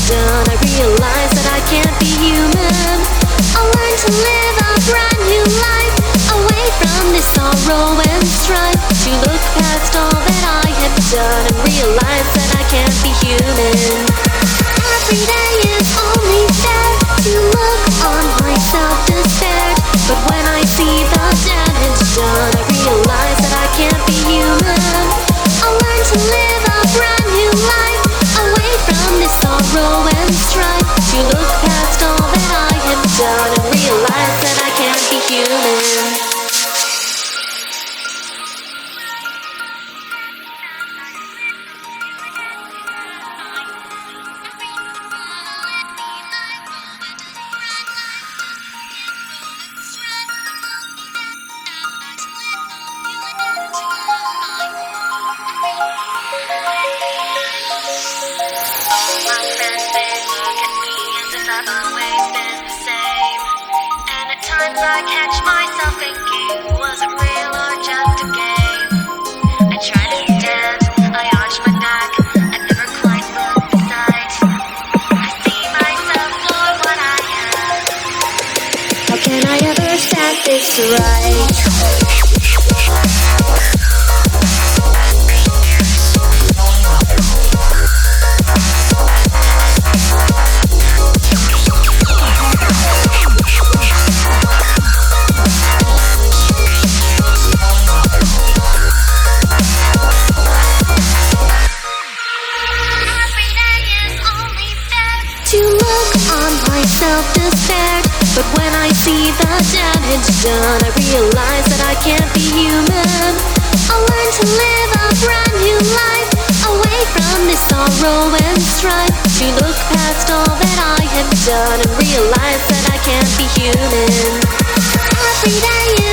done, I realize that I can't be human. I'll learn to live a brand new life, away from this sorrow and strife, to look past all that I have done and realize that I can't be human. Every day is only fair to look on myself despaired, but when I see the damage done, I realize that I can't be human. I'll learn to live a brand new life, away from this sorrow and strife, to look past all that I have done and realize that I can't be human. I catch myself thinking, was it real or just a game? I try to stand, I arch my back, I never quite look beside. I see myself for what I am. How can I ever set this right? Self-despaired, but when I see the damage done, I realize that I can't be human. I'll learn to live a brand new life, away from this sorrow and strife, to look past all that I have done and realize that I can't be human. Every day